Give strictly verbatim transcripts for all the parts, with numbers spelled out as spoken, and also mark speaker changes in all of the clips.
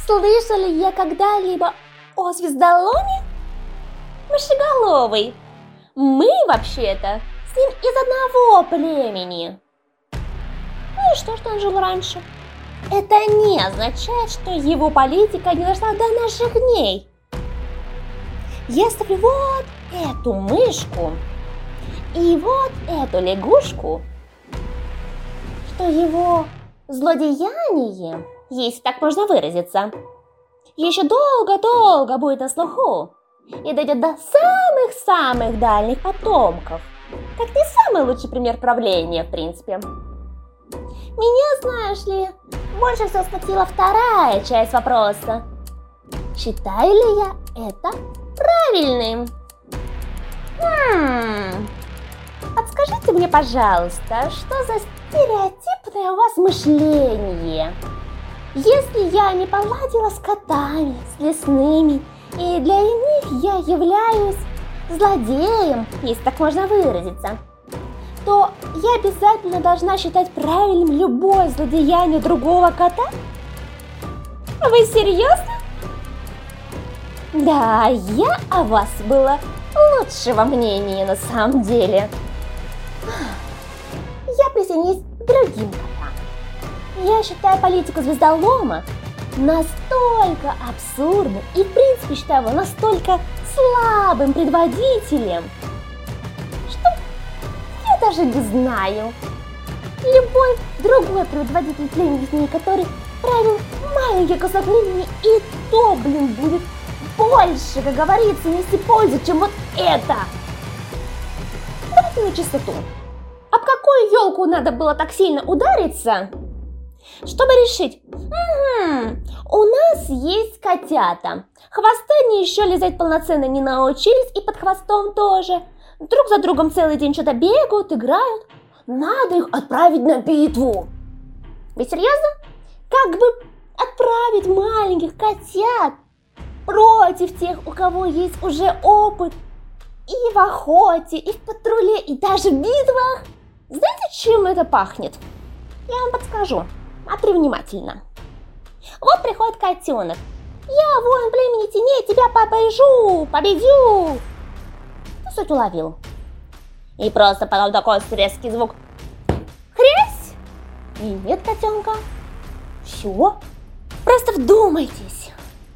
Speaker 1: Слышали я когда-либо о звездоломе? Мышеголовый. Мы вообще-то с ним из одного племени. Ну и что, что он жил раньше? Это не означает, что его политика не дошла до наших дней. Если вот эту мышку и вот эту лягушку, что его злодеяние, если так можно выразиться, еще долго-долго будет на слуху и дойдет до самых-самых дальних потомков. Как не самый лучший пример правления, в принципе. Меня, знаешь ли, больше всего смутила вторая часть вопроса. Считаю ли я это правильным? Хм... Подскажите мне, пожалуйста, что за стереотипное у вас мышление? Если я не поладила с котами, с лесными, и для них я являюсь злодеем, если так можно выразиться, то я обязательно должна считать правильным любое злодеяние другого кота? Вы серьезно? Да, я о вас была лучшего мнения на самом деле. Я присоединюсь к другим котам. Я считаю политику звездолома настолько абсурдным и, в принципе, считаю его настолько слабым предводителем, что я даже не знаю. Любой другой предводитель племени, который правил маленький кусок племени, и то, блин, будет больше, как говорится, нести пользу, чем вот это. Давайте на чистоту. Об какую елку надо было так сильно удариться, чтобы решить, угу, у нас есть котята, хвосты они еще лизать полноценно не научились, и под хвостом тоже, друг за другом целый день что-то бегают, играют, надо их отправить на битву. Вы серьезно? Как бы отправить маленьких котят против тех, у кого есть уже опыт и в охоте, и в патруле, и даже в битвах? Знаете, чем это пахнет? Я вам подскажу. Смотри внимательно. Вот приходит котенок. Я воин племени теней, тебя побежу, победю. Ну, суть уловил. И просто потом такой резкий звук. Хрясь! И нет котенка. Все. Просто вдумайтесь.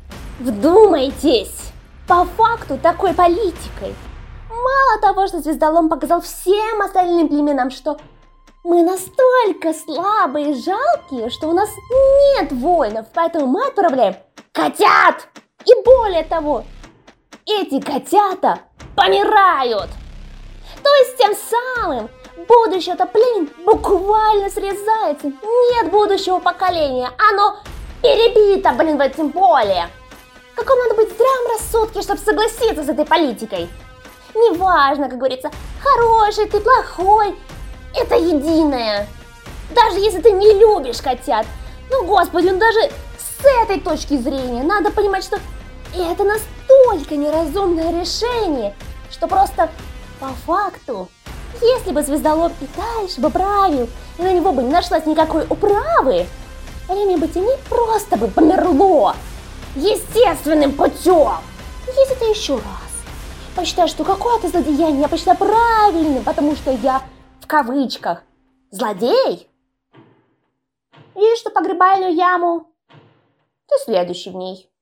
Speaker 1: Вдумайтесь. По факту такой политикой. Мало того, что звездолом показал всем остальным племенам, что мы настолько слабые и жалкие, что у нас нет воинов, поэтому мы отправляем котят. И более того, эти котята помирают. То есть тем самым будущее-то племен буквально срезается. Нет будущего поколения, оно перебито, блин, в этом поле. Каком надо быть здравом рассудке, чтобы согласиться с этой политикой? Неважно, как говорится, хороший ты, плохой, это единое. Даже если ты не любишь котят, ну господи, ну даже с этой точки зрения надо понимать, что это настолько неразумное решение, что просто по факту, если бы звездолом и дальше бы правил, и на него бы не нашлась никакой управы, племя бы теней просто бы померло естественным путем. Если ты еще раз посчитаешь, что какое-то злодеяние я посчитаю правильным, потому что я, в кавычках, злодей, и что погребальную яму, ты следующий в ней.